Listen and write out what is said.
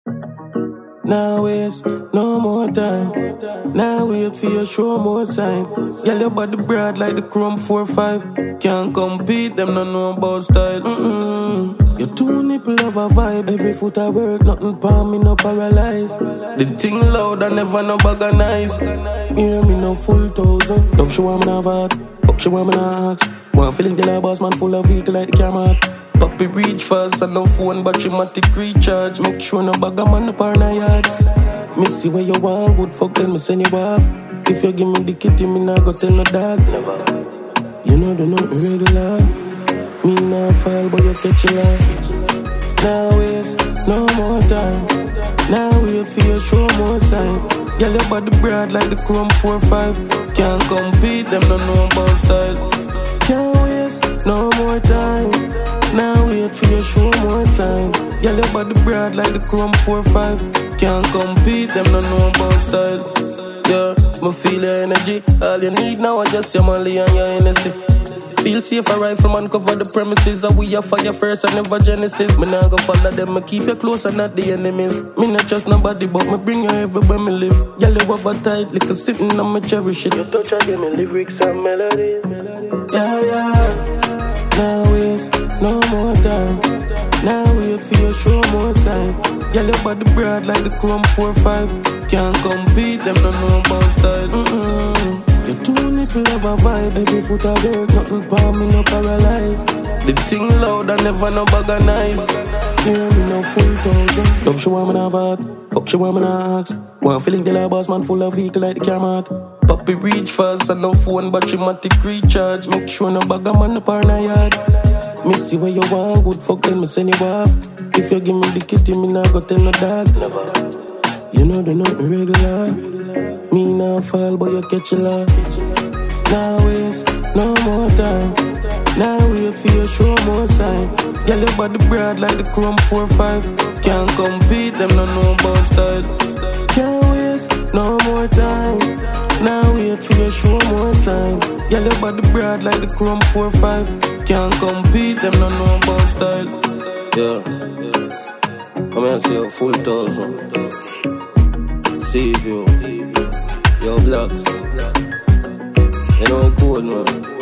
Now waste no more time. Now wait for your show more sign. Girl, your body broad like the Chrome 4-5. Can't compete, them no know about style. Your two nipple have a vibe. Every foot I work, nothing palm me no paralyze. The thing loud, I never no bag nice. Hear me no full thousand. Love she want me na vat, fuck she want me na ask. One feeling the la boss man full of vehicle like the camera. Puppy reach fast and no phone battery-matic recharge. Make sure no bag a man up on a yard. Me see where you want, good fuck then me send you off. If you give me the kitty, me nah go tell no dog. You know the nothing regular. Me nah fall but you catch a lot. Now waste no more time. Now wait for your show more sign. Girl your body broad like the Chrome 4-5. Can't compete, them no know about style. Can't waste no more time. Now wait for your show more sign. Girl your body broad like the Chrome 4-5. Can't compete, them no know about style. Yeah, me feel your energy. All you need now is just your Molly and your Hennessy. Feel safe, a rifleman cover the premises. And we a fire first and never Genesis. Me nah go follow them, me keep you close and not the enemies. Me not trust nobody, but me bring you everywhere me live. Girl, you have a tight little sitting and me cherish it. You touch and give me lyrics and melodies. Yeah, yeah. Now waste no more time. Now wait for your show more sign. Girl, your body broad like the Chrome 4-5. Can't compete, them no know about style. Your two nipple have a vibe. Every foot I work, nothing palm me no paralyze. The thing loud, I never no bag nice. Hear me no full thousand. Love she want me na vat, fuck she want me na ask. One feeling the la boss man full of vehicle like the camera. Puppy reach fast and no phone battery-matic recharge. Make sure no bag a man up on a yard. Me see where you want, good fuck then me send you off. If you give me the kitty, me nah go tell no dog. You know the nothing regular. Me nah fall but you catch a lot. Now waste no more time. Now wait for your show more sign. Girl your body broad like the Chrome 4-5. Can't compete, them no know about style. Can't waste no more time. Now wait for your show more sign. Girl your body broad like the Chrome 4-5. Can't compete, them no know about style. Yeah, I'm gonna say a full thousand. Save you, yo blocks. You know I'm cool, man.